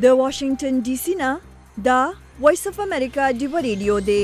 د واشنگټن ډي سي نه دا وایس اف امریکا ډیو ریډیو دی.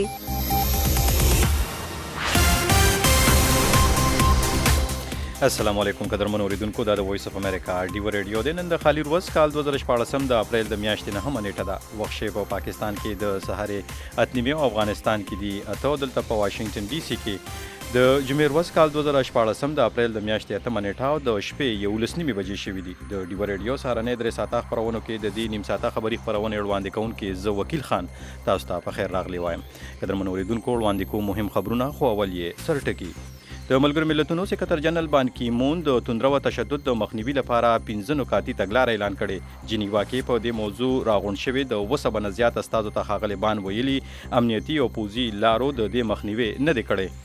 السلام علیکم قدرمن اوریدونکو، دا د وایس اف امریکا ډیو ریډیو دی. نن د خالی ورځ کال 2014 د اپریل د میاشتې نه هم نیټه ده. وخت په پاکستان کې د سهارې اتنیمه او افغانستان کې دی اته، دلته په واشنگټن ډي سي کې د جمعې ورځ کال 2014 د اپریل د میاشتې اتمه نیټه او د شپې 11 بجې شوې دي. د ډیو ریډیو سهارنۍ 3 ساعته خبرونو کې د دې نیم ساعته خبري خبرونه وړاندې کوونکې زه وکیل خان تاسو ته په خیر راغلی وایم. قدرمن اوریدونکو، وړاندې کوم مهم خبرونه، خو اول یې سرټکی. د ملګرو ملتونو سکرټر جنرال بان کی مون د توندرو او تشدد د مخنیوي لپاره 15 نکاتي تګلارې اعلان کړي. جنیوا کې په دې موضوع راغونډ شوی د 200 نه زیات استادو ته ښاغلی بان ویلي امنیتي او پوځي لارو د دې مخنیوي نه دی کړی.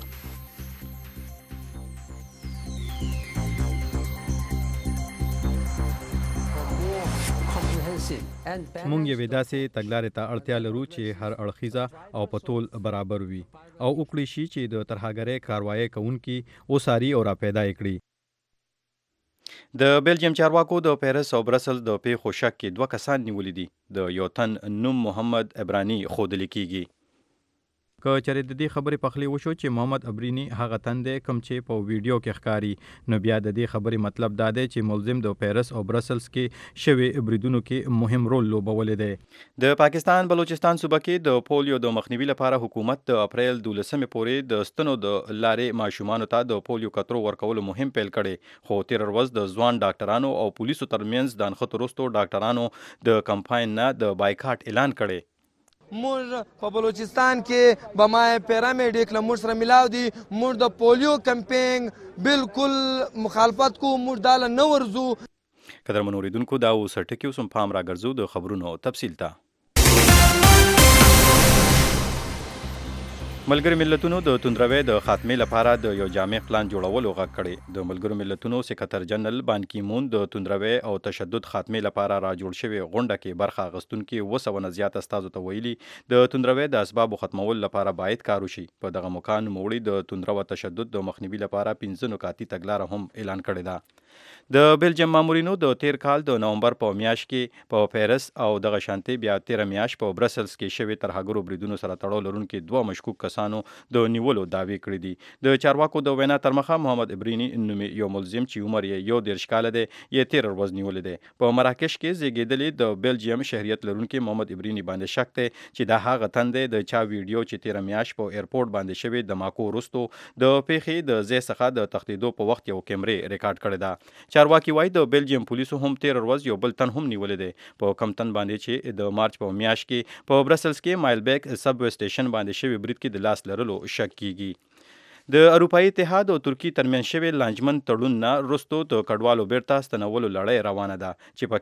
مونږ یې داسې تګلارې ته اړتیا لرو چې هر اړخیزه او په ټول برابر وي او وکړي شي چې د ترهګرۍ کاروایی کوونکي اوساري او راپیدا کړي. د بیلجیم چارواکو د پیرس او برسل د پیښو شک کې 2 کسان نیولي دي. د یو تن نوم محمد ابرانی ښودل کیږي. که چېرې د دې خبرې پخلی وشو چې محمد ابرینی هغه تن دی کوم چې په ویډیو کې ښکاري، نو بیا د دې خبرې مطلب دا دی چې ملزم د پیرس او برسلز کې شوی بریدونو کې مهم رول لوبولی دی. د پاکستان بلوچستان صوبه کې د پولیو د مخنیوي لپاره حکومت د اپریل 12 پورې د ستنو د لارې ماشومانو ته د پولیو قطرو ورکولو مهم پیل کړي. خو تیر ورځ د ځوان ډاکټرانو او پولیسو ترمنځ د نښتو وروسته ډاکټرانو د کمپاین نه د بایکاټ اعلان کړي. موږ په بلوچستان کې بمای پیرامیډیک له موږ سره ملاو دي. موږ د پولیو کمپینګ بالکل مخالفت کو، موږ دا نه ورزو. قدرمن اوریدونکو، دا اوس ټکی اوس پام راګرځو د خبرونو تفصیل ته. ملګرو ملتونو د توندروي د خاتمې لپاره د یو جامع پلان جوړولو غږ کړی. د ملګرو ملتونو سکرټر جنرال بان کی مون د توندروي او تشدد خاتمې لپاره را جوړ شوی غونډه کې برخه اخیستونکو 200 نه زیات استادو ته ویلي د توندروي د اسبابو ختمولو لپاره باید کار وشي. په دغه مکان موړي د توندرو او تشدد د مخنیوي لپاره 15 نکاتي تګلاره هم اعلان کړې ده. د بیلجیم مامورینو د تیر کال د نومبر په میاشت کې په پیرس او دغه شانتي بیا تیر میاشت په برسلز کې شوی ترهګرو بریدونو سره تړاو لرونکي 2 مشکوک کسانو د نیولو دعوی کړې دي. د چارواکو د وینا تر مخه محمد ابرینی نومي یو ملزم چې عمر یې 11 کاله دی یې تیر ورځ نیولې دی. په مراکش کې زیږیدلی د بیلجیم شهریت لرونکي محمد ابرینی باندې شک دی چې دا هغه تن دی د چا ویډیو چې تیر میاشت په ایرپورټ باندې شوی د ماکو وروسته د پیښې د ځای څخه د تښتېدو په وخت یو کیمرې ریکارډ کړې ده. چارواکي وایي د بیلجیم پولیسو هم تیر ورځ یو بل تن هم نیولې دی. په کم تن باندې چې د مارچ په میاشت کې په برسلز کې مایلبیک سب وې سټیشن باندې شوی برید کې د لاس لرلو شک کیږي. د اروپایي اتحاد او ترکی ترمنځ شوی لانجمن تړون نه وروسته د کډوالو بیرته ستنولو لړۍ روانه ده چې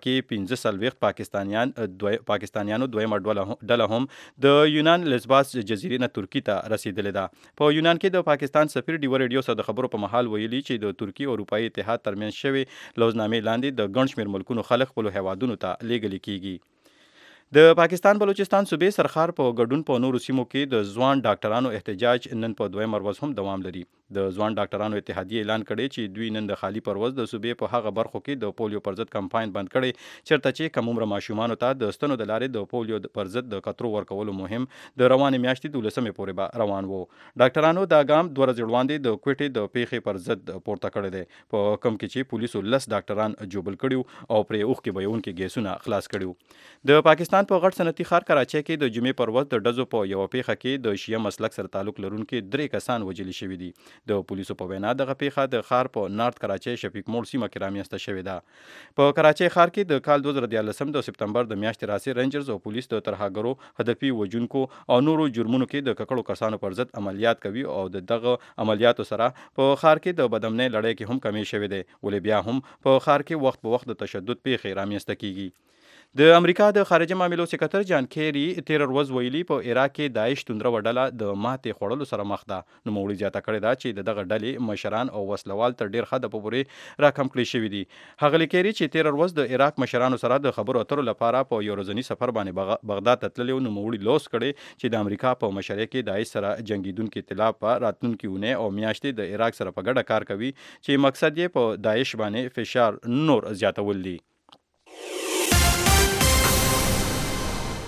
پکې 15 پاکستانیانو دویمه ډله هم د یونان لزباس جزیرې نه ترکی ته رسیدلې ده. په یونان کې د پاکستان سفیر ډیو ریډیو سره د خبرو په محل ویلي چې د ترکی او اروپایي اتحاد ترمنځ شوی لوزنامې لاندې د ګڼ شمېر ملکونو خلک خپلو هیوادونو ته لیږل کیږي. د پاکستان بلوچستان صوبې سرخار په ګډون په نورو سیمو کې د ځوان ډاکټرانو احتجاج نن په دویمه ورځ هم دوام لري. د ځوان ډاکټرانو اتحادیه اعلان کړی چې دوی نن د خالی پر ورځ د صوبې په هغه برخو کې د پولیو پر ضد کمپاین بند کړي چېرته چې کم عمره ماشومانو ته د ستنو د لارې د پولیو پر ضد د قطرو ورکولو مهم د روانې میاشتې 12 پورې به روان وو. ډاکټرانو دا ګام 2 ورځې وړاندې د کوټې د پیښې پر ضد پورته کړی دی، په کم کې چې پولیسو 10 ډاکټران جوبل کړیو او پرې اوښکې بهیونکي ګیسونه خلاص کړیو. د پاکستان په غټ صنعتي ښار کراچۍ کې د جمعې پر ورځ د ډزو په یوه پیښه کې د شیعه مسلک سره تعلق لرونکي 3 کسان وژلي شوي دي. د پولیسو په وینا دغه پیښه د ښار په نارت کراچۍ شفیق موړ سیمه کې رامنځته شوې ده. په کراچۍ ښار کې د کال 2014 د سپتمبر د میاشتې راهیسې رینجرز او پولیس د ترهګرو هدفي وژونکو او نورو جرمونو کې د ککړو کسانو پر ضد عملیات کوي او دغه عملیاتو سره په ښار کې د بدامنۍ لړۍ کې هم کمی شوې ده، ولې بیا هم په ښار کې وخت په وخت د تشدد پیښې رامنځته کیږي. د امریکا د خارجه معاملو سکرټر جان کیری تیر ورځ ویلي په عراق کې داعش توندرو ډله د ماتې خوړلو سره مخ ده. نو موړي زیاته کړې ده چې دغه ډلې مشران او وسلوال تر ډیر حد پورې راکم کړي شوي دي. هغه کیری چې تیر ورځ د عراق مشرانو سره د خبرو اترو لپاره په یو ورځني سفر باندې بغداد ته تللی، نو موړي لوس کړي چې د امریکا په مشرۍ کې داعش سره جنگیدونکو اطلاع په راتلونکي ونه او میاشتې د عراق سره په ګډه کار کوي چې مقصد یې په داعش باندې فشار نور زیاتول دي.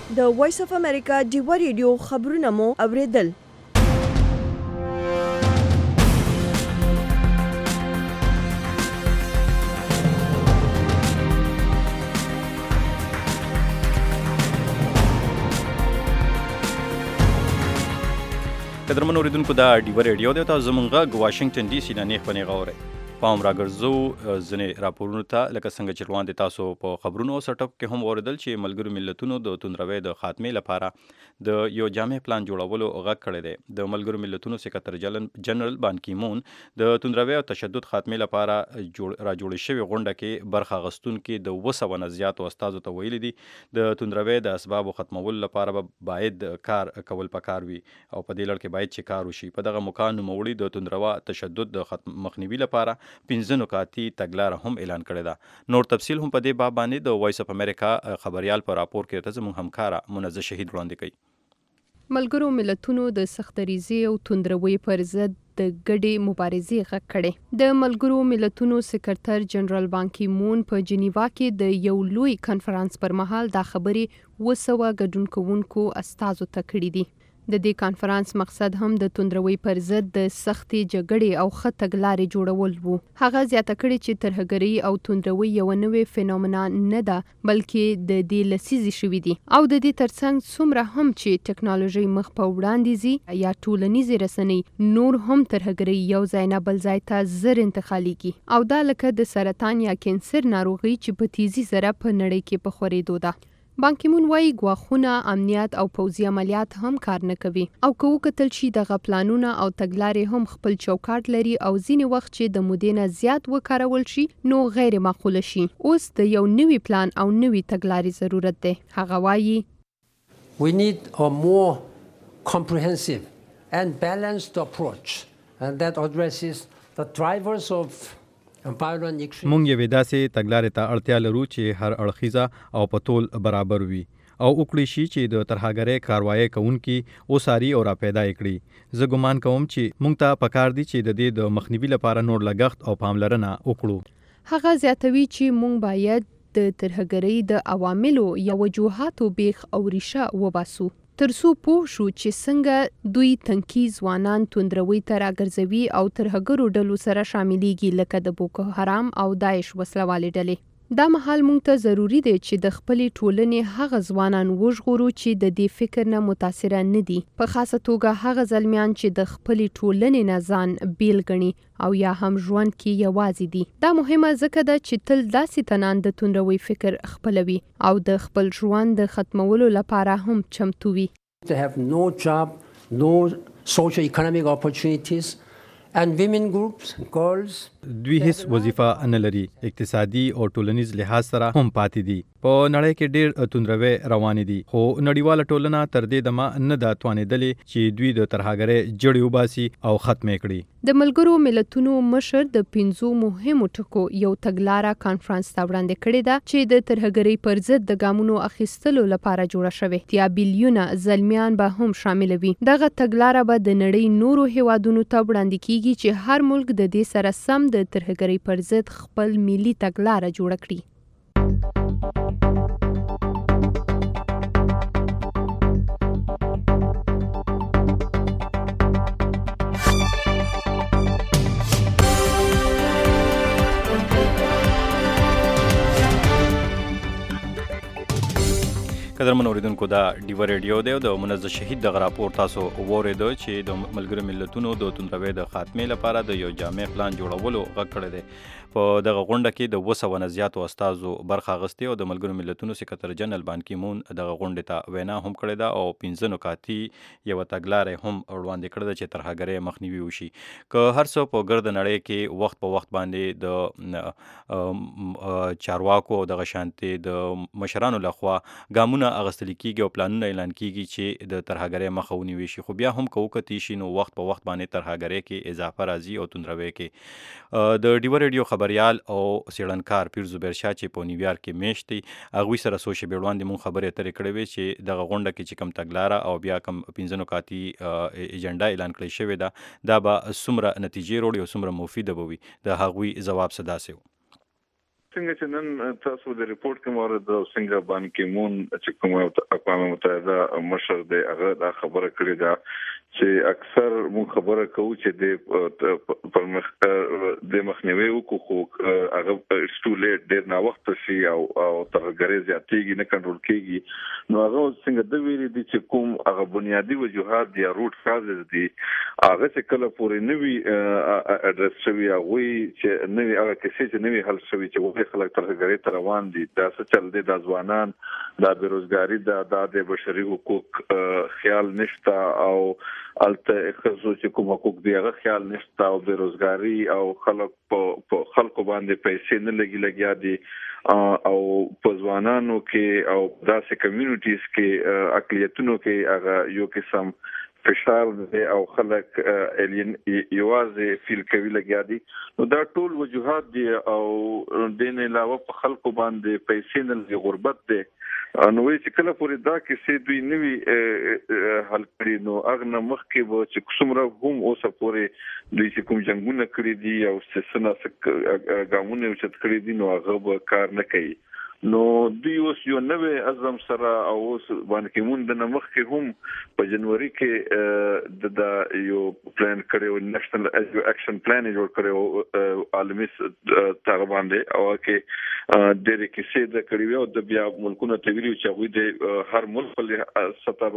د وایس اف امریکا ډیوه ریډیو خبرونه مو اوریدل. قدرمن اوریدونکو دا ډیوه ریډیو دی او تاسو زموږ غږ واشنگټن ډي سي نه نیغ په نیغه اورئ. پام راګرځو ځینې راپورونو ته لکه څنګه چې روان دي تاسو په خبرونو او سټپ کې هم اوریدل چې ملګرو ملتونو د توندروي د خاتمې لپاره د یو جامع پلان جوړولو غږ کړی دی. د ملګرو ملتونو سکرټر جنرال بان کی مون د توندروي او تشدد خاتمې لپاره راجوړې شوې غونډه کې برخه اخیستونکو د 200 نه زیاتو استادو ته ویلي دي د توندروي د اسبابو ختمولو لپاره باید کار کول پکار وي او په دې لړ کې باید چې کار وشي. په دغه موقع نوموړي د توندروا تشدد د مخنیوي لپاره 15 نکاتي تګلاره هم اعلان کړې ده. نور تفصیل هم په دې باب باندې د وایس اف امریکا خبريال په راپور کې ته زموږ همکاره منزه شهید وړاندې کوي. ملګرو ملتونو د سختریزي او توندروي پر ضد د ګډې مبارزې غږ کړی. د ملګرو ملتونو سکرټر جنرال بان کی مون په جنیوا کې د یو لوی کانفرنس پر مهال دا خبرې 200 ګډون کوونکو استادو ته کړې دي. د دې کانفرنس مقصد هم د توندروي پر ضد د سختي جګړې او ښه تګلارې جوړول وو. هغه زیاته کړې چې ترهګري او توندروي یو نوې فینومنا نه ده بلکې د دې لسیزې شوي دي او د دې ترڅنګ څومره هم چې ټکنالوژي مخ په وړاندې ځي یا ټولنیزې رسنۍ نور هم ترهګري یو ځای نه بل ځای ته زر انتقالېږي او دا لکه د سرطان یا کینسر ناروغي چې په تیزی سره په نړۍ کې په خورېدو ده. بان کی مون وايي ګواښونه امنیت او پوځي عملیات هم کار نه کوي او که وکتل شي دغه پلانونه او تګلارې هم خپل چوکاټ لري او ځینې وخت چې د مودې نه زیات وکارول شي نو غیر معقوله شي. اوس د یو نوي پلان او نوي تګلارې ضرورت دی. هغه وايي We need a more comprehensive and balanced approach and that addresses the drivers of مونږ یوې داسې تګلارې ته اړتیا لرو چې هر اړخیزه او په ټول برابر وي او وکړي شي چې د ترهګرۍ کاروایی کوونکي اوساري او راپیدا کړي. زه ګمان کوم چې مونږ ته پکار دي چې د دې د مخنیوي لپاره نور لګښت او پاملرنه وکړو. هغه زیاتوي چې مونږ باید د ترهګرۍ د عواملو یا وجوهاتو بیخ او ریشه وباسو ترڅو پوه شو چې څنګه دوی تنکي ځوانان توندروي ته راګرځوي او ترهګرو ډلو سره شاملېږي لکه د بوکو حرام او داعش وسلوالې ډلې. دا مهال مونږ ته ضروری دی چې د خپلې ټولنې هغه ځوانان وژغورو چې د دې فکر نه متاثره نه دي، په خاصه توګه هغه زلمیان چې د خپلې ټولنې نه ځان بیل ګڼي او یا هم ژوند کې یوازې دي. دا مهمه ځکه ده چې تل داسې تنان د توندروي فکر خپلوي او د خپل ژوند د ختمولو لپاره هم چمتو وي. They have no job, no socio-economic opportunities and women groups, girls دوی هیڅ وظیفه نه لري، اقتصادي او ټولنیز لحاظ سره هم پاتې دي. په نړۍ کې ډېر توندروي روان دي خو نړیواله ټولنه تر دې دمه نه دا توانېدلې چې دوی د ترهګرۍ جړې وباسي او ختم کړي. د ملګرو ملتونو مشر د 5 مهمو ټکو یو تګلاره کانفرنس ته وړاندې کړې ده چې د ترهګرۍ پر ضد د ګامونو اخیستلو لپاره جوړه شوې. 3 بیلیونه زلمیان به هم شامل وي. دغه تګلاره به د نړۍ نورو هیوادونو ته وړاندې کیږي چې هر ملک د دې سره سم د ترهګرۍ پر ضد خپل ملي تګلاره جوړه کړي. قدرمن اوریدونکو دا ډیوه ریډیو دی او د منزه شهید د راپور تاسو ووریدو چې د ملګرو ملتونو د توندروي د خاتمې لپاره د یو جامع پلان جوړولو غږ کړی دی. په دغه غونډه کې د 200 نه زیاتو استادو برخه اخیستې او د ملګرو ملتونو سکرټر جنرال بان کی مون دغه غونډې ته وینا هم کړې ده او 15 نکاتي یو تګلارې هم وړاندې کړې ده چې ترهګرۍ مخنیوي وشي. که هر څه په ګرد نړۍ کې وخت په وخت باندې د چارواکو او دغه شانتي د مشرانو لخوا ګامونه اغستل کیږي او پلانونه اعلان کیږي چې د ترهګرۍ مخه ونیوي شي، خو بیا هم کوکتی شي نو وخت په وخت باندې ترهګرۍ کې اضافه راځي او توندروي کې. د ډیوه ریډیو خبريال او سیړنکار پیر زبیر شاه چې په نیویارک کې میشت دي هغوی سره څو شېبې وړاندې مونږ خبرې اترې کړې وې چې دغه غونډه کې چې کوم تګلاره او بیا کوم 15 نکاتي ایجنډا اعلان کړی شوې ده دا به څومره نتیجې وروړي او څومره مفیده به وي. د هغوی ځواب څه داسې و. څنګه چې نن تاسو د ریپورت کوم ورته څنګه بان کی مون چې کوم اقوام متحده مشر د هغه دا خبره کړې ده چې اکثر مون خبره کوو چې د مخنیوي وکړو هغه ټو لیټ ډیر نا وخت شي او ترګری زیاتېږي نه کنټرول کیږي نو هغه څنګه د ویلي دي چې کوم هغه بنیادی وجوهات دي روټ کازز دي هغه چې کله پورې نوي اډرس شوی هغه چې نوي هغه کیسې چې نوي حل شوی چې خلک ترګری تر روان دي دا څه چل دي د ځوانان د بیروزګاری د بشري حقوق خیال نشته او الته خصوصي چې کوم حقوق دی هغه خیال نشته او بیروزګاری او خلکو باندې پیسې نه لګیا دي او په ځوانانو کې او داسې کمیونټیز کې اقلیتونو کې هغه یو قسم فشار دی او خلک الین یوازې فیل کوي لګیا دي نو دا ټول وجوهات دي او دین علاوه په خلکو باندې پیسې نه غربت دي نو چې کله پورې دا کې دوی نوي حل کړي نو اغه مخکې به چې څومره هم اوسه پورې دوی چې کوم جنگونه کړی دي او سسنه ګامونه چې کړی دي نو هغه به کار نه کوي نو دوی اوس یو نوې اعظم سره او اوس باندې مون د مخکې هم په جنوري کې د یو پلان کړو نېشنل اکشن پلان جوړ کړو عالمي تر باندې او کې د ریکسې د کړیو د بیا ملکونو ته ویلو چې وي د هر ملک په سطح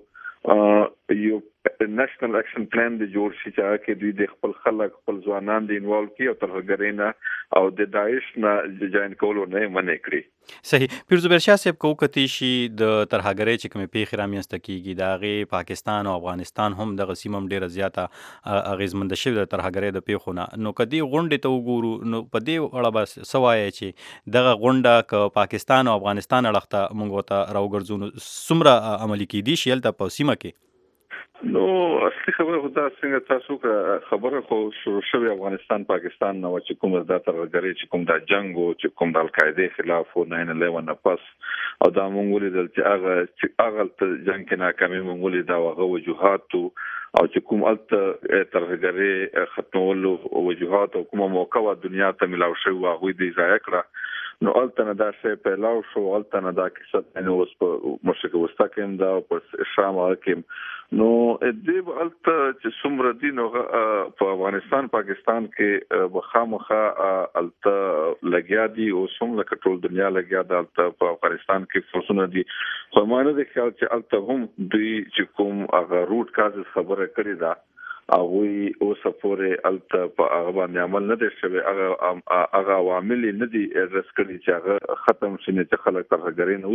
باندې یو نېشنل اکشن پلان د جوړ شي چې کې دوی د خپل خلک خپل ځوانان د انوالو کی او ترګرینا او د داعش نه جوائن کولو نه منې کړی صحیح پیرزبر شاه صاحب کو کتی شي د ترهګری چې کومې پیښې رامنځته کیږي دا غي پاکستان او افغانستان هم د غسیمم ډیره زیاته اغیزمند شوی د ترهګری د پیښونه نو کدی غونډه ته وګورو نو په دې اړه بس سوای چې دغه غونډه ک پاکستان او افغانستان اړخته مونږ ته راوګرځو سمره عملی کیدی شي تل په سیمه کې نو اصلي خبره خو دا څنګه تاسو خبره خو شروع شوی افغانستان پاکستان نو چې کوم د ترګری چې کوم د جنگ او چې کوم د القاعده خلاف او 9/11 نه پس او دا مونږ لیدل چې هغه جنگ کې ناکامي مونږ لیدا هغه وجوهات او چې کوم الته ترګری ختمولو وجوهات او کوم موقع دنیا ته ملاو شوی هغه دې ځای کړه نو الته دا شی پیلاو شو الته دا کیسه نو اوس په مشرق وسطا کې دا په شام کې نو دې الته چې څومره دي نو په افغانستان پاکستان کې بخامخه الته لګیا دي او څومره کټول دنیا لګیا ده الته په افغانستان کې فرصونه دي خو مانه د خیال چې الته هم دوی چې کوم هغه روټ کازز خبره کړې ده اوی او سفورې الته په هغه باندې عمل نه دی شوی هغه عوامل نه دي ادرس کړي چې هغه ختم شنه چې خلک ترګری نه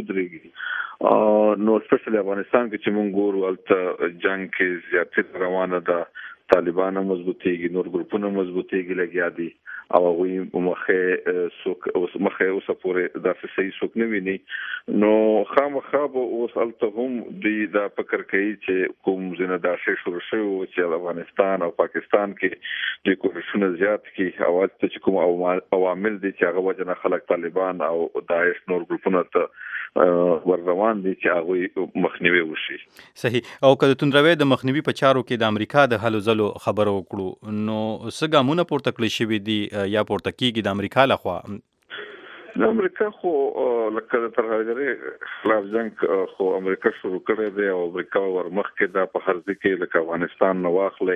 ودرېږي نو سپیشلی افغانستان کې چې مونږ ګورو الته جنگ کې زیاتې روانه ده طالبان مضبوطیږي نور ګروپونه مضبوطیږي لګیا دي او وی مخه سوک اوس مخه اوس پورې د صحیح سوک نه ویني نو خامخا به اوس الته هم د فکر کوي چې کوم زنه دا شی شروع شوی چې افغانستان او پاکستان کې د کوششونه زیات کی او چې کوم عوامل دي چې هغه وجنه خلک طالبان او داعش نور ګروپونه ته ور روان دي چې هغه مخنیوي وشي صحیح او کله تندروي د مخنیوي په چارو کې د امریکا د هلو ځلو خبرو وکړو نو سګامونه پورته کړی شوی دي یا پورته کیږي د امریکا لخوا د امریکا خو لکه د ترهګری خلاف جنگ خو امریکا شروع کړی دی او امریکا ورمخکې دا په هرځ کې لکه افغانستان نو واخلي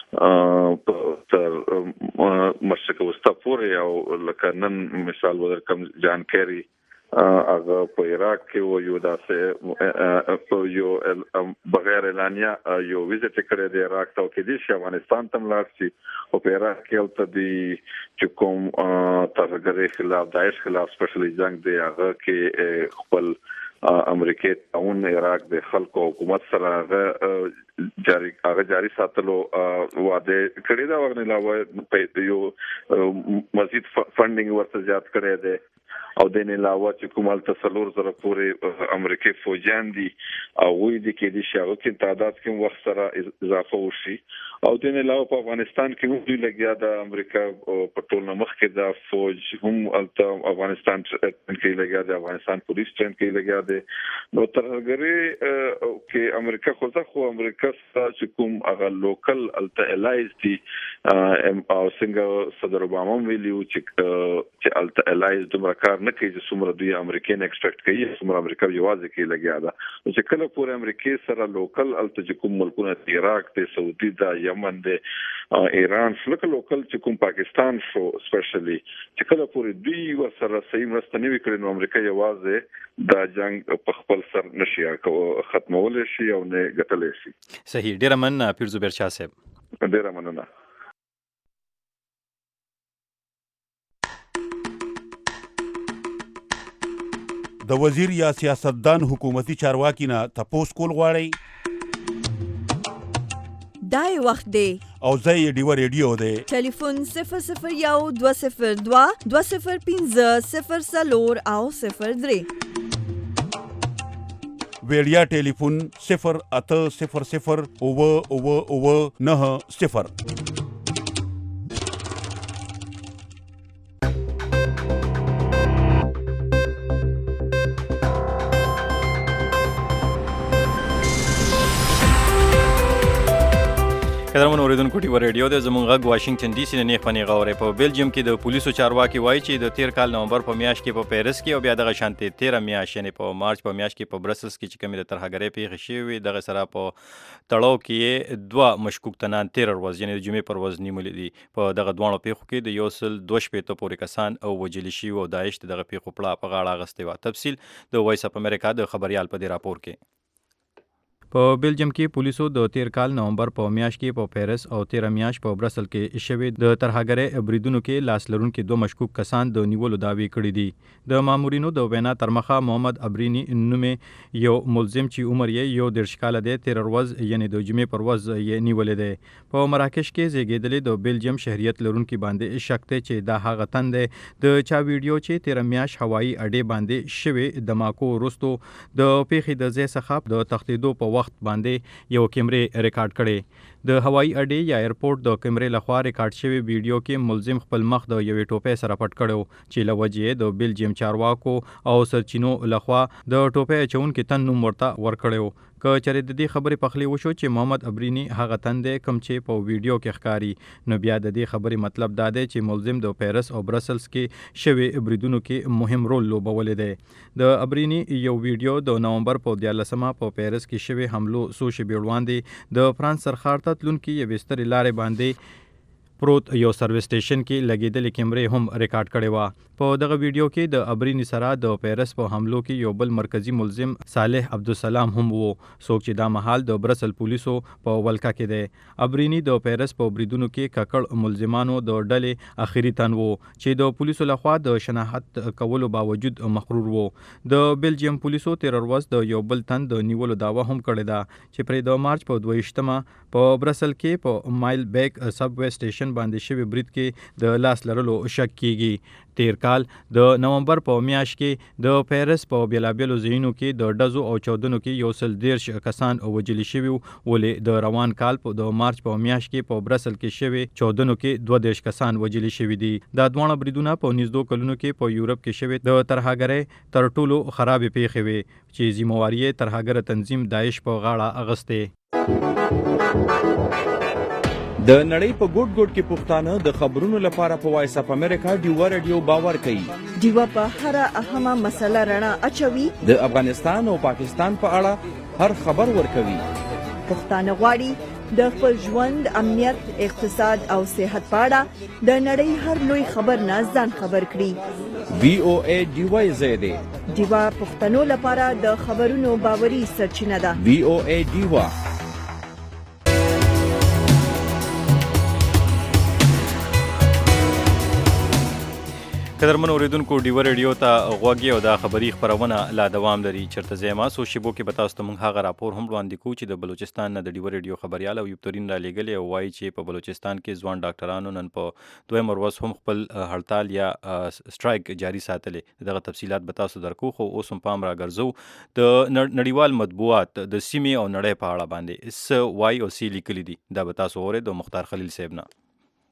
تر مشرق وسطا پورې او لکه نن مثال ورکم جان کیری هغه په عراق کې یو داسې یو بغیر اعلانیا یو ویزټ کړی دی عراق ته کې دي چې افغانستان ته لاړ شي او په عراق کې ته دی چې کوم ترګری خلاف داعش خلاف سپیشلی جنگ دی هغه کې خپل امریکای تعاون عراق د خلکو حکومت سره جاری ساتلو وعده کړی دا ورنه علاوه په یو مزید فندینګ ورته زیات کړی دی او د نه علاوه چې کومال تسلور زره پورې امریکای فوجان دي او وې د کې د شاو کې تعداد کې وخت سره اضافه وشي او د نه علاوه په افغانستان کې هم لګیا د امریکا په ټول مخ کې د فوج هم افغانستان کې لګیا د افغانستان پولیس ټیم کې لګیا دي نو ترګری کې امریکا خو امریکا امریکا چې کوم هغه لوکل الته الایز دي او څنګه صدر اوباما ویلیو چې الته الایز دومره کار نه کوي چې څومره دوی امریکایان ایکسپیکټ کوي څومره امریکا یوازې کې لګیا ده چې کله پورې امریکای سره لوکل الته چې کوم ملکونه عراق ته سعودي دا یمن ده ایران لکه لوکل چې کوم پاکستان شو سپیشلی چې کله پورې دوی ورسره صحیح مرسته نه وکړي نو امریکا یوازې دا جنگ په خپل سر نشي ختمول شي او نه ګټلی شي. صحیح ډیره مننه پیر زبیر شاه صاحب. ډیره مننه. د وزیر یا سیاستدان حکومتي چارواکي نه تپوس کول غواړئ؟ دای وخت دی او زه یې ډیوه ریډیو دی. ټلیفون 001 202 205 04 او 03. ویډیا ټلیفون 0800 9090. قدرمن اوریدونکو ټي ریډیو د زمونږ غږ واشنگټن ډي سي نه خپنی غوړې په بیلجیم کې د پولیسو چارواکي وایي چې د تیر کال نومبر په میاشت کې په پیرس کې او بیا دغه شانتي 13 میاشت یعنی په مارچ په میاشت کې په برسلز کې چې کومه د ترهګرۍ پیښې شوې دغه سره په تړاو کې دوه مشکوک تنان 13 ورځ یعنی د جمعې پر ورځ نیولې دي. په دغه دوه پیښو کې د یوسل 2 شپېته پورې کسان او وجل شي او داعش دغه پیښو په غاړه غستې و. تفصیل د وایس اپ امریکا د خبريال په دې راپور کې. په بیلجیم کې پولیسو د تیر کال نومبر په میاشت کې په پیرس او 13 میاشت په برسل کې شوې د ترهګرۍ بریدونو کې لاس لرونکو دوه مشکوک کسان د نیولو دعوی کړې دي. د مامورینو د وینا ترمخه محمد ابرینی نومې یو ملزم چې عمر یې 13 کال دی 13 ورځ یعنی د جمعې پر ورځ یې نیولې دی. په مراکش کې زیږیدلې د بیلجیم شهریت لرونکو باندې شک دی چې دا هغه تن دی د چا ویډیو چې 13 میاشت هوایي اډې باندې شوې د ماکو وروستو د پیښې د ځای څخه د تښتېدو په وخت باندې یو کیمرې ریکارډ کړي. د هوایي اډې یا ایرپورټ د کیمرې لخوا ریکارډ شوی ویډیو کې ملزم خپل مخ د یوې ټوپۍ سره پټ کړو چې لوجې د بیلجیم چارواکو او سرچینو لخوا د ټوپۍ چونکو تن نوم ورته ورکړو. که چېرې د دې خبرې پخلی وشو چې محمد ابرینی هغه تن دی کوم چې په ویډیو کې ښکاري نو بیا د دې خبرې مطلب دا دی چې ملزم د پیرس او برسلز کې شوی بریدونو کې مهم رول لوبولی دی. د ابرینی یو ویډیو د نومبر په 14 په پیرس کې شوی حملو څو شېبې وړاندې د فرانس سرخار ته تلونکي یوې سترې لارې باندې پروت یو سروس سټیشن کې لګېدلې کیمرې هم ریکارډ کړې وه. په دغه ویډیو کې د ابرینی سره د پیرس په حملو کې یو بل مرکزی ملزم صالح عبدالسلام هم وو څوک چې دا مهال د برسل پولیسو په ولکه کې دی. ابرینی د پیرس په بریدونو کې ککړ ملزمانو د ډلې اخیری تن وو چې د پولیسو لخوا د شناخت کولو باوجود مخرور وو. د بیلجیم پولیسو 13 ورځ د یو بل تن د نیولو دعوه هم کړې ده چې پرې د مارچ په 22 په برسل کې په مایل بیک سب وے سټیشن باندې شوی برید کې د لاس لرلو شک کیږي. تیر کال د نومبر په میاشت کې د پیرس په بیلابیلو ځایونو کې د ډزو او چاودنو کې یو سل 13 کسان وژل شوي ولې د روان کال د مارچ په میاشت کې په برسل کې شوی چاودنو کې 12 کسان وژل شوي دي. دا دوه بریدونه په 19 کلونو کې په یورپ کې شوی د ترهګرۍ تر ټولو خرابې پیښې وي چې ذمہواری ترهګر تنظیم داعش په غاړه اغسته. د نړۍ په ګوټ ګوټ کې پښتانه د خبرونو لپاره په وایس اپ امریکا ډیوه ریډیو باور کوي. ډیوه په هر اهمه مسله رڼا اچوي. د افغانستان او پاکستان په اړه هر خبر ورکوي. پښتانه غواړي د خپل ژوند امنیت اقتصاد او صحت په اړه د نړۍ هر لوی خبر نه ځان خبر کړي. VOA ډیوه زیاده ډیوه پښتنو لپاره د خبرونو باوري سرچینه ده. VOA ډیوه قدرمن اوریدونکو ډیوه ریډیو ته غوږی او دا خبری خبرونه لا دوام لري. چرته زما سو شیبو کې بتاست موږ هغه راپور هم وړاندې کوو چې د بلوچستان نه د ډیوه ریډیو خبريال او یوبترین را لېګل او وایي چې په بلوچستان کې ځوان ډاکټرانو نن په دویم ورځ هم خپل هړتال یا سټرایک جاری ساتلې. دغه تفصيلات بتاست درکو خو اوس هم پام را ګرځو د نړیوال مطبوعات د سیمې او نړۍ په اړه باندې اس وای او سی لیکل دي. دا بتاست اوره د مختار خلیل صاحب نه.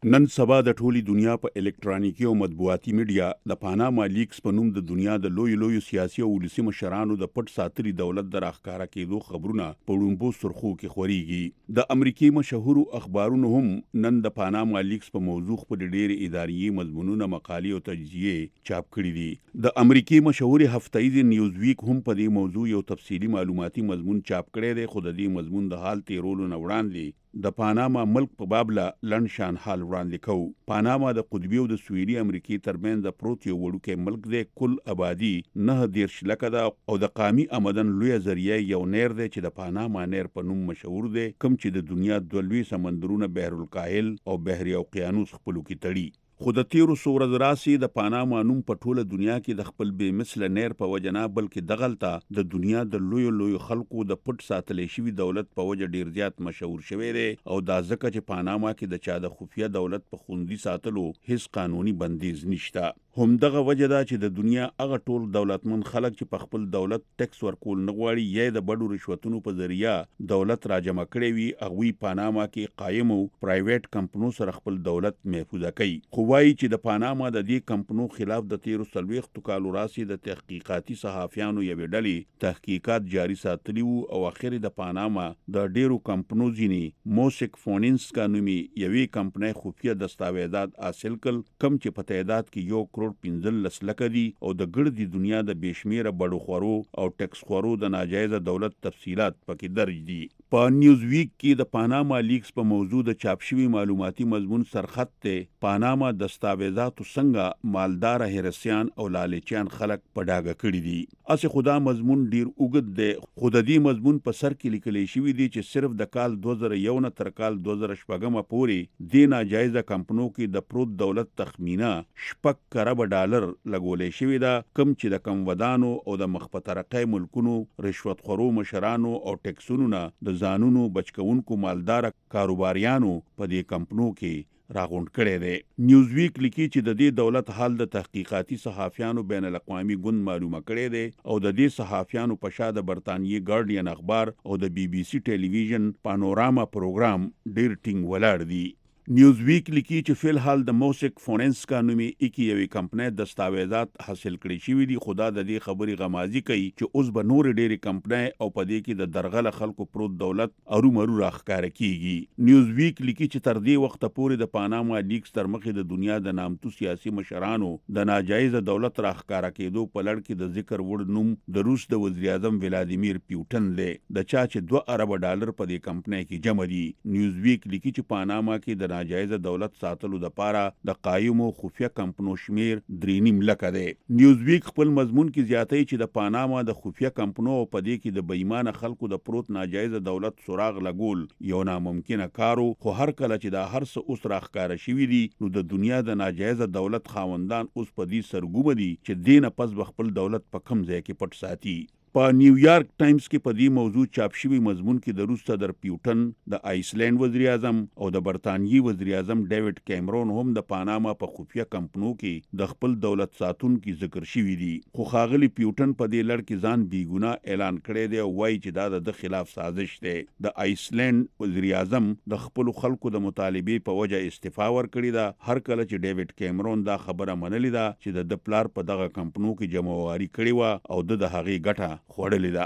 نن سبا د ټولي دنیا په الکترونیکی او مطبوعاتي میډیا د پاناما لیکس په نوم د دنیا د لوی سیاسي او ولسي مشرانو د پټ ساتري دولت د راښکاره کېدو خبرونه په وړومبو سرخو کې خوريږي. د امریکای مشهورو اخبارونو هم نن د پاناما لیکس په موضوع خپل ډېر اداري مضمونونه مقالې او تجزیه چاپ کړي دي. د امریکای مشهوري هفتهیزه نیوز ویک هم په دې موضوع یو تفصیلی معلوماتي مضمون چاپ کړی دی، خو د دې مضمون د حال تیرولو نه وړاندې د پاناما ملک په باب له لنډ شان حال وړاندې کوو. پاناما د قطبي او د سویلي امریکای ترمنځ د پروت یو وړوکی ملک دی. کل آبادی 9.13 لکه ده او د قامي آمدن لویه ذریعه یو نیر دی چې د پاناما نیر په نوم مشهور دی، کوم چې د دنیا دوه لوی سمندرونه بحر الکاهل او بحر اوقیانوس خپلو کې تړي. خو د تیرو څو ورځو راسي د پاناما نوم په ټوله دنیا کې د خپل بې مثله نیر په وجه نه، بلکې دغلته د دنیا د لویو خلکو د پټ ساتلی شوي دولت په وجه ډیر زیات مشهور شوی دی، او دا ځکه چې پاناما کې د چا د خفیه دولت په خوندي ساتلو هیڅ قانوني بندیز نشته. همدغه وجه ده چې د دنیا هغه ټول دولتمن خلک چې په خپل دولت ټیکس ورکول نه غواړي یا د بډو رشوتونو په ذریعه دولت راجمع کړی وي، هغوی پاناما کې قایم او پرایویټ کمپنو سره خپل دولت محفوظه کوي. خو وایي چې د پاناما د دې کمپنو خلاف د تیرو 40 کالو راسي د تحقیقاتي صحافیانو یوې ډلې تحقیقات جاري ساتلي وو، او اخر د پاناما د ډیرو کمپنو ځینې موسک فونینسکا نومي یوې کمپنۍ خفیه دستاویزات حاصل کړل، کم چې په تعداد کې 1.15 لکه دي، او د ګردي دنیا د بشمیره بډو خورو او ټیکس خورو د ناجایزه دولت تفصیلات پکې درج دي. په نیوز ویک کې د پاناما لیکس په موضوع د چاپ شوي معلوماتي مضمون سرخط ته پاناما دستاویزاتو څنګه مالدار هرسیان او لالچیان خلک په ډاګه کړي دي. اسې خدا مضمون ډیر اوږد دی، خو د دې مضمون په سر کې لیکلی شوي دي چې صرف د کال 2001 نه تر کال 2014 پورې دې ناجایزه کمپنو کې د پروت دولت تخمینه 6 کروڑ ډالر لګولې شوې ده، کم چې د کم ودانو او د مخ په ترقۍ ملکونو رشوت خورو مشرانو او ټیکسونو نه د ځانونو بچکونکو مالدار کاروباریانو په دې کمپنو کې راغونډ کړی دی. نیوز ویک لیکي چې د دې دولت حال د تحقیقاتي صحافیانو بین الاقوامي ګوند معلومه کړی دی، او د دې صحافیانو په شا د برطانیې ګارډین اخبار او د BBC ټلویزیون پانوراما پروګرام ډیر ټینګ ولاړ دي. نیوز ویک لیکي چې فی الحال د موسک فونینسکا نومي یوې کمپنۍ دستاویزات حاصل کړي شوي دي، خو دا د دې خبرې غمازي کوي چې اوس به نورې ډېرې کمپنۍ او په دې کې د درغله خلکو پروت دولت ارومرو راښکاره کیږي. نیوز ویک لیکي چې تر دې وخته پورې د پاناما لیکس تر مخې د دنیا د نامتو سیاسي مشرانو د ناجایزه دولت راښکاره کېدو په لړ کې د ذکر وړ نوم د روس د وزیر اعظم ولادیمیر پیوټن دی، د چا چې 2 ارب ډالر په دې کمپنۍ کې جمع دي. نیوز ویک لیکي چې پاناما کې د ناجایزه دولت ساتلو د پاره د قایمو خفیه کمپنو شمیر 3.5 لکه دی. نیوز ویک خپل مضمون کې زیاتوي چې د پاناما د خفیه کمپنو په دې کې د بېایمانه خلکو د پروت ناجایزه دولت سراغ لګول یو ناممکنه کارو، خو هر کله چې دا هر څه اوس راښکاره شوي دي، نو د دنیا د ناجایزه دولت خاوندان اوس په دې سرګوبه دي چې دې نه پس به خپل دولت په کم ځای کې پټ ساتي. په نیویارک ټایمز کې په دې موضوع چاپ شوي مضمون کې د روس صدر پیوټن، د آیسلینډ وزیر اعظم او د برطانیې وزیر اعظم ډیوډ کیمرون هم د پاناما په خفیه کمپنو کې د خپل دولت ساتونکي ذکر شوي دي. خو ښاغلي پیوټن په دې لړ کې ځان بیګناه اعلان کړی دی او وایي چې دا د خلاف سازش دی. د آیسلینډ وزیر اعظم د خپلو خلکو د مطالبې په وجه استعفا ورکړې ده، هر کله چې ډیوډ کیمرون دا خبره منلې ده چې د پلار په دغه کمپنو کې جمعواري کړې وه او د هغې ګټه خوړلې ده.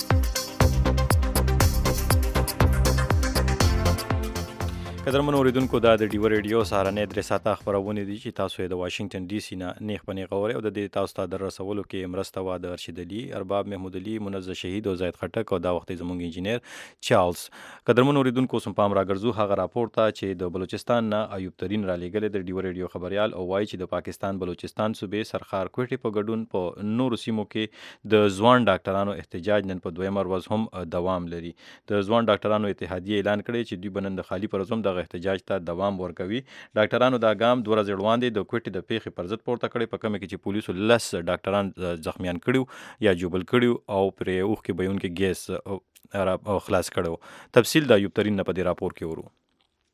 قدرمن اوریدونکو دا د ډیو ریډیو سهارنۍ 3 ساعته خبرونه دي چې تاسو د واشنگټن ډي سي نه نیغ په نیغه اورئ، او د دې تاسو ته در رسولو کې مرسته وا د ارشد علي، ارباب محمود علي، منزه شهید او زید خټک، او دا وخت زموږ انجینیر چارلز. قدرمن اوریدونکو سم پام راګرځو هغه راپور ته چې د بلوچستان نه ایوب ترین را لېږلی د ډیو ریډیو خبريال، او وایي چې د پاکستان بلوچستان صوبې سرخار کوټې په ګډون په نورو سیمو کې د ځوان ډاکټرانو احتجاج نن په 2 ورځ هم دوام لري. د ځوان ډاکټرانو اتحادیه اعلان کړی چې دوی بنن د خالی پر ځم د احتجاج ته دوام ورکوي. ډاکټرانو دا ګام 2 ورځې وړاندې د کوټې د پیښې پر ضد پورته کړی، په کومه کې چې پولیسو 10 ډاکټران زخمیان کړیو یا جوبل کړیو او پرې اوښکې بهونکي ګیس خلاص کړو. تفصیل د ایوب ترین نه په دې راپور کې ورو.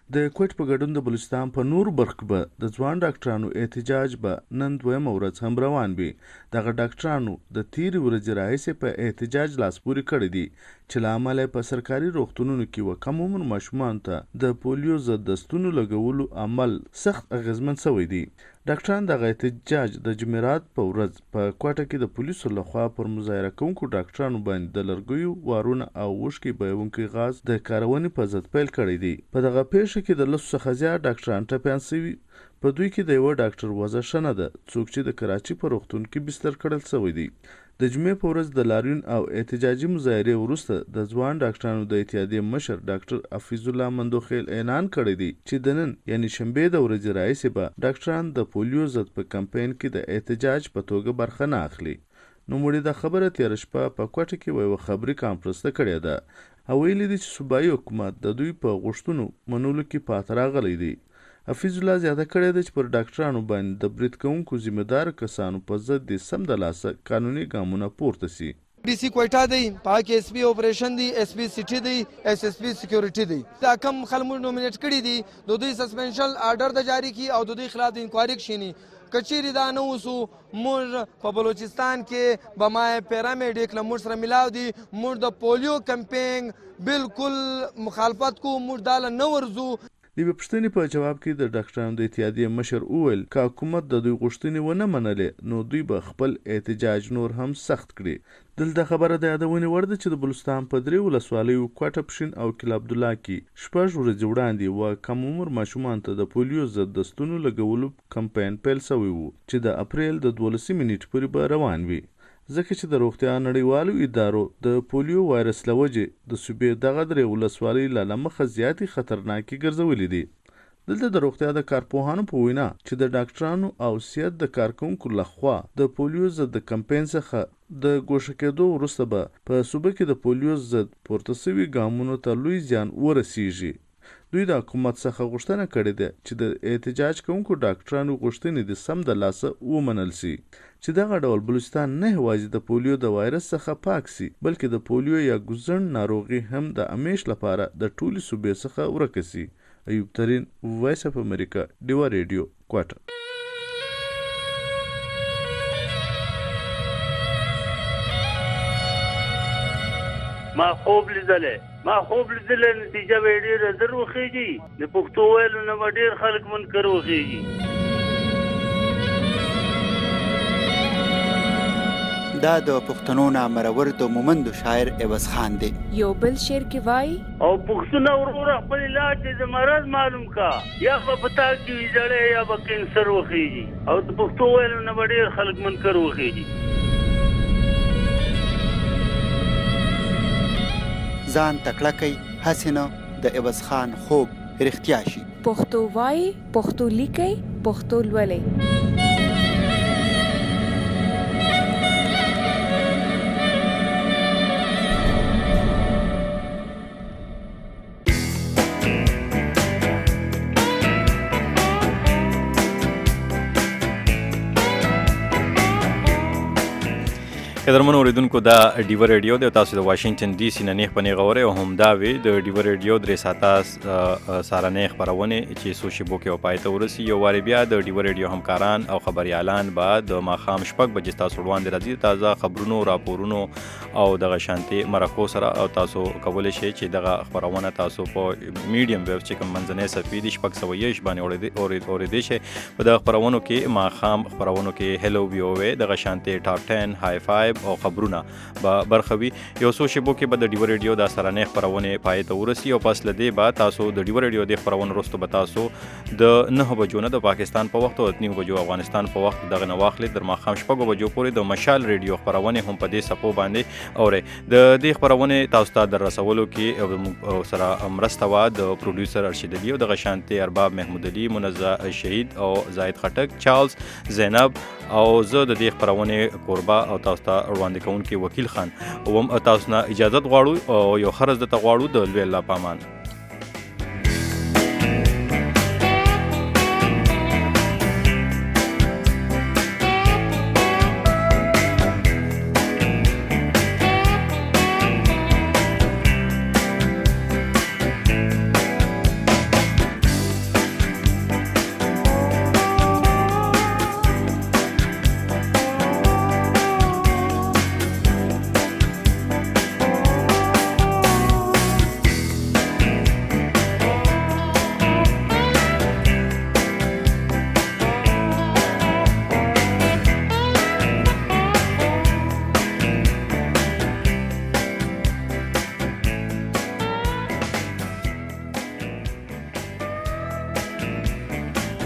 د کوټ په ګډون د بلوچستان په نور برخو به د ځوان ډاکټرانو احتجاج به نن دویمه ورځ هم روان وي. دغه ډاکټرانو د تیرې ورځې راهیسې په احتجاج لاسپورې کړی دي چې له امله په سرکاري روغتونونو کې و کم عمر ماشومانو ته د پولیو ضد دستونو لګولو عمل سخت اغیزمن شوی دی. ډاکټران دغه احتجاج د جمعرات په ورځ په کوټه کې د پولیسو لخوا پر مظاهره کوونکو ډاکټرانو باندې د لرګیو وارونه او وشکې بهونکي غاز د کارونې په ضد پیل کړی دی. په دغه پیښه کې د 100 څخه زیات ډاکټران ټپیان شوي. په دوی کې د یو ډاکټر وضع ښه نه ده څوک چې د کراچي په روغتون کې بستر کړل شوی دی. د جمعې په ورځ د لاریون او احتجاجي مظاهرې وروسته د ځوان ډاکټرانو د اتحادیې مشر ډاکټر حفیظ الله مندوخیل اعلان کړی دی چې د نن یعنی شنبې د ورځې راهیسې به ډاکټران د پولیو ضد په کمپاین کې د احتجاج په توګه برخه نه اخلي. نو مړي د خبره تېره شپه په کوټه کې یوه خبري کانفرنس کړې ده او ویلي دي چې صوبایي حکومت د دوی په غوښتنو منلو کې پاتې راغلی دی. حفیظ الله زیاته کړې ده چې پر ډاکټرانو باندې د برید کوونکو ذمهدار کسانو په ضد د سم د لاسه قانوني ګامونه پورته سي. D C Quetta دی پاکه اس پی اپریشن دی اس پی سټی دی اس اس پی سکیورټی دی دا کم خلمو نومینیټ کړي دي د دوی سسپنشن آرډر د جاری کی او د دوی خلاف د انکوایری کشینی کچيري دا نو وسو مور په بلوچستان کې بمای پیرامیډیک لمر سره ملاو دي مور د پولیو کمپین بالکل مخالفت کو مور دال نه ورزو. د پښتنې په جواب کې د ډاکټرانو د اتحادیې مشر وویل که حکومت د دوی غوښتنې ونه منلې نو دوی به خپل احتجاج نور هم سخت کړي. دلته خبره د یادونې وړ ده چې د بلوچستان په 3 ولسوالیو کوټه پښین او کلا عبدالله کې 6 ورځې وړاندې و کم عمر ماشومانو ته د پولیو ضد دستونو لګولو کمپاین پیل شوی و چې د اپریل د 12 نیټې پورې به روان وي. ځکه چې د روغتیا نړیوالو ادارو د پولیو وایرس له وجې د صوبې دغه 3 ولسوالۍ له مخه زیاتې خطرناکې ګرځولې دي. دلته د روغتیا د کارپوهانو په وینا چې د ډاکټرانو او صحت د کارکونکو لخوا د پولیو ضد د کمپاین څخه د ګوښه کېدو وروسته به په صوبه کې د پولیو ضد پورته شوي ګامونو ته لوی زیان ورسیږي. دوی د حکومت څخه غوښتنه کړې ده چې د احتجاج کوونکو ډاکټرانو غوښتنې د سم د لاسه ومنل سي چې دغه ډول بلوچستان نه یوازې د پولیو د وایرس څخه پاک سي بلکې د پولیو یا ګوزن ناروغي هم د همیش لپاره د ټولي صوبې څخه ورکه سي. ایوب ترین، وایس اف امریکا، ډیوا ریډیو، کوټه. ما خوب لیدلې نتیجه به ډېره زر وخیږي د پښتو ویلو نه به ډېر خلک منکر وخیږي. دا د پښتنو نامرور د مومندو شاعر عوض خان دی. یو بل شعر کې وایي او پښتونه وروره خپل علاج د مرض معلوم کا یا به پتا کې ویجړې یا به کینسر وخیږي او د پښتو ویلو نه به ډېر خلک منکر وخیږي. ځان تکړه کوي هسې نه د عوض خان خوب رښتیا شي. پښتو وایي، پښتو لیکئ، پښتو لولئ. قدرمنو اوریدونکو دا ډیوا ریډیو د تاسو د واشنگټن ډي سي نه نه پنې غوړې او هم دا وی د ډیوا ریډیو درې ساعته سارنه خبرونه چې سوشي بوکي او پایته ورسي یو واری بیا د ډیوا ریډیو همکاران او خبريالان بعد د ماخام شپږ بجې تاسو وړاندې راځي تازه خبرونو راپورونو او دغه شانتي مرکو سره او تاسو کولای شئ چې دغه خبرونه تاسو په میډیم ویو چې کوم منځنۍ صفحې د شپږ سویش باندې اوریدئ شئ په دغه خبرونو کې ماخام خبرونو کې هلو وی او دغه شانتي ټاپ 10 های 5 او خبرونه به برخوي یو څو شیبو کې به د ډیوا ریډیو د سرانه خبرونه پای ته ورسي او پس لدی به تاسو د ډیوا ریډیو د خبرونه وروسته به تاسو د 9 بجو نه د پاکستان په وخت او 9 بجو افغانستان په وخت دغه نواخلې در ماخام شپږ بجو پورې د مشال ریډیو خبرونه هم په دې سپو باندې اوري د دې خبرونه تاسو ته در رسولو کې سره مرسته وا د پروډوسر ارشد علي او د غشانتي ارباب محمود علي منزه شهید او زاید خټک چارلز زینب او زه د دې خبرونه قربا او تاسو ته وړاندې کوونکی وکیل خان او تاسو نه اجازه غواړو او یو خرز د تغواړو د لوی الله پامان.